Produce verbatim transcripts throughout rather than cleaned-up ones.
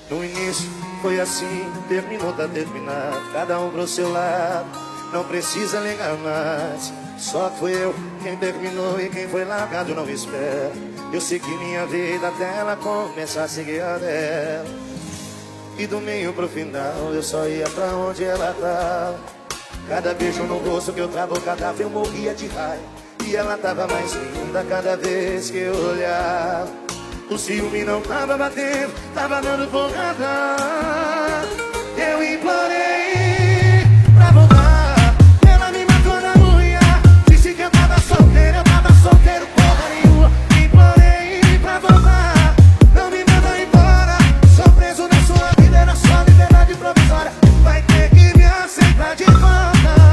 No início foi assim, terminou, tá terminado, cada um pro seu lado, não precisa ligar mais. Só que fui eu quem terminou e quem foi largado eu não espero. Eu segui minha vida até ela começar a seguir a dela. E do meio pro final eu só ia pra onde ela tava. Cada beijo no rosto que eu travo, cada vez eu morria de raiva. E ela tava mais linda cada vez que eu olhava. O ciúme não tava batendo, tava dando porrada. Eu implorei pra voltar, ela me matou na unha. Disse que eu tava solteiro, eu tava solteiro porra nenhuma. Implorei pra voltar, não me manda embora. Sou preso na sua vida, era só liberdade provisória. Vai ter que me aceitar de volta.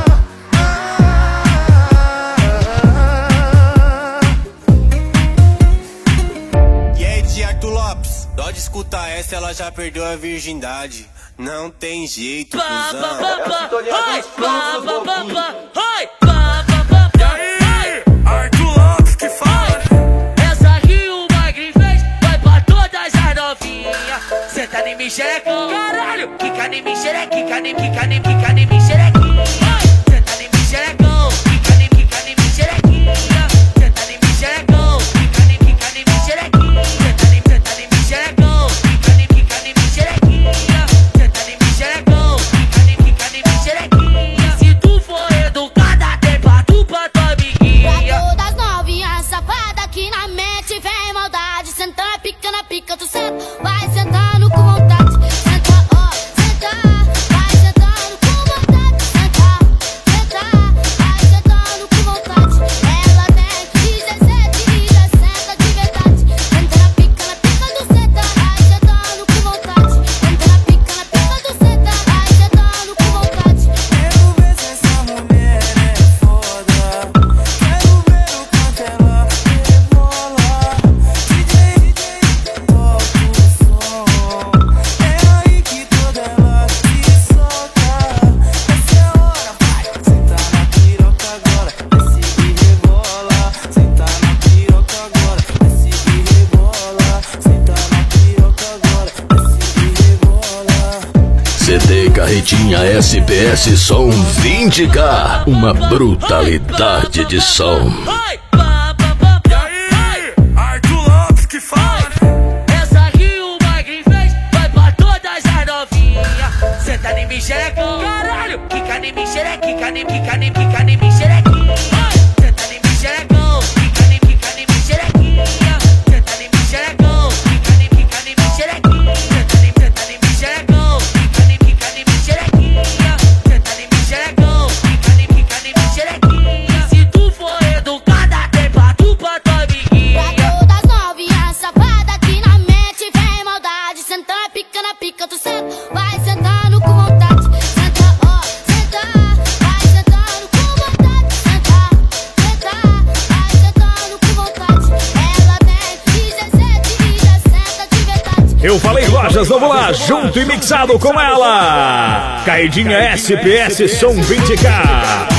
Pode escutar essa, ela já perdeu a virgindade. Não tem jeito, pá, cuzão. pá, pá, pá. Oi, pá, pá, pá, pá. Oi, pá, pá, pá, pá. E aí, Arthur Lopes que fala. Essa aqui o Magri fez, vai pra todas as novinhas. Senta em mim, xerecão. Caralho, quica em mim, xerequinha. Quica em mim, quica em mim, quica em mim, xerequinha. Senta em mim, xerecão. Quica em mim, quica em mim, xerequinha. Senta em mim, xerecão. Quica em mim, quica em mim, xerequinha. Senta em mim, senta em mim, xerecão. Quica em mim, quica em mim, xerequinha. Senta em mim, xerecão. Quica em mim, quica em mim, xerequinha. Se tu for educada, tem pra tu pra tua amiguinha. Pra todas novinhas safadas que na mente vem maldade. Senta na pica, na pica, tu senta. Vai sentando com vontade. Senta, ó, senta. Vai sentando com vontade. Senta, senta. Vai sentando com vontade. Ela tem dezessete vidas, senta de verdade. Senta na pica, na pica, tu senta. Vai sentando com vontade. Senta na pica, na pica, tu senta. Vai sentando com vontade. Quero ver se essa mulher é foda. Quero ver o quanto ela rebola. D J, D J, toca o som. É aí que toda ela se solta. Essa é a hora, vai. Senta na piroca agora, desce e rebola. Senta na piroca agora, desce e rebola. Senta na piroca agora, desce e rebola. C D Carretinha S P S Som vinte K, uma brutalidade de som. Oi, pá, pá, pá, pá. E aí, Arthur Lopes que fala. Essa aqui o Magri fez, vai pra todas as novinhas. Senta em mim, xerecão. Caralho, quica em mim, xerequinha. Quica em mim, quica em mim, quica em mim, xerequinha. Senta em mim, xerecão. Quica em mim, quica em mim, xerequinha. Senta em mim, xerecão. Quica em mim, quica em mim, xerequinha. Senta em mim, senta em mim, xerecão. Quica em mim, quica em mim, xerequinha. Senta em mim, xerecão. Quica em mim, quica em mim, xerequinha. Se tu for educada, tem pra tu pra tua amiguinha. Pra todas novinhas safadas que na mente vem maldade. Senta na pica, na pica, tu senta. Vai sentando com vontade. Senta, ó, senta. Vai sentando com vontade. Senta, senta. Vai sentando com vontade. Ela tem dezessete vidas, senta de verdade. Eu falei lojas, vamos lá, junto e mixado com ela. Caidinha S P S Som vinte K.